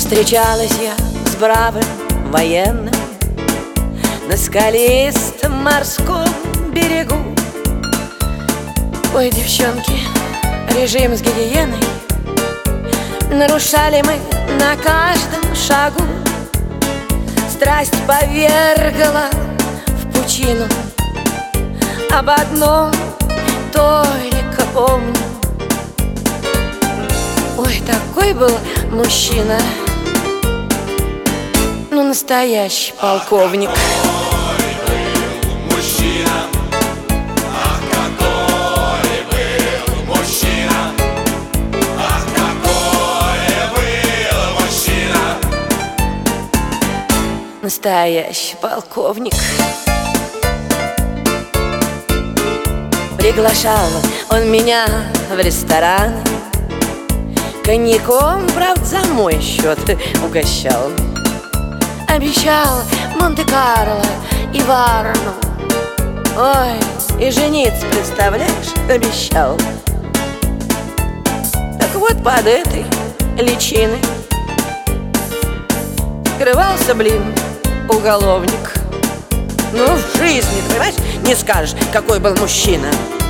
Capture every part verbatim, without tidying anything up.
Встречалась я с бравым военным на скалистом морском берегу. Ой, девчонки, режим с гигиеной нарушали мы на каждом шагу. Страсть повергла в пучину, об одном только помню. Ой, такой был мужчина, ну, настоящий полковник. Какой был мужчина, ах, какой был мужчина, ах, какой был мужчина. Настоящий полковник. Приглашал он меня в ресторан, коньяком, правда, за мой счет угощал. Обещал Монте-Карло и Варну, ой, и жениться, представляешь, обещал. Так вот под этой личиной скрывался, блин, уголовник. Ну, в жизни, понимаешь, не скажешь, какой был мужчина.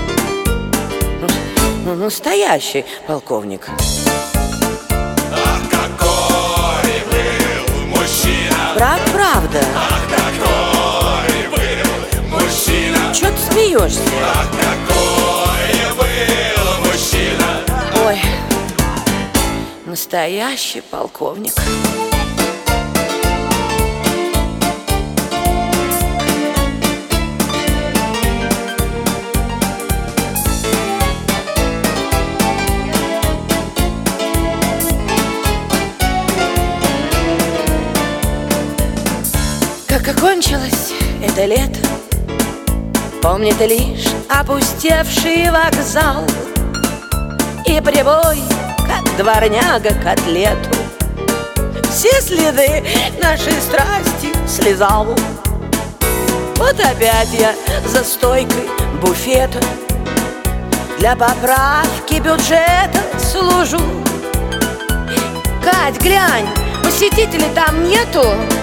Ну, настоящий полковник. Ах, какой был мужчина, Прав, правда. ах, какой был мужчина, Чё ты смеешься? ах, какой был мужчина. Ой, настоящий полковник. Как окончилось это лето, помнит лишь опустевший вокзал и прибой, как дворняга к котлету, все следы нашей страсти слезал. Вот опять я за стойкой буфета для поправки бюджета служу. Кать, глянь, посетителей там нету.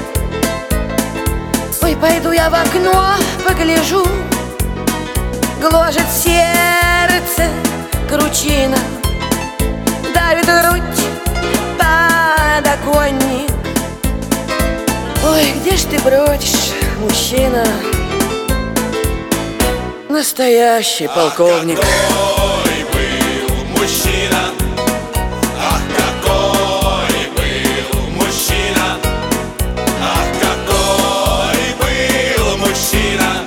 Ой, пойду я в окно, погляжу. Гложет сердце кручина, давит грудь подоконник. Ой, где ж ты бродишь, мужчина? Настоящий полковник. Какой был мужчина, ах, какой был мужчина, ах, какой был мужчина.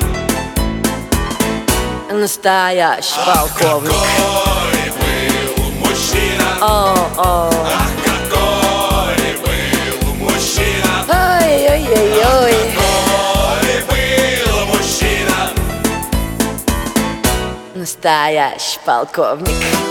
Настоящий полковник. Какой был мужчина, О-о. ах, какой был мужчина, Ой-ой-ой-ой. какой был мужчина. Настоящий полковник.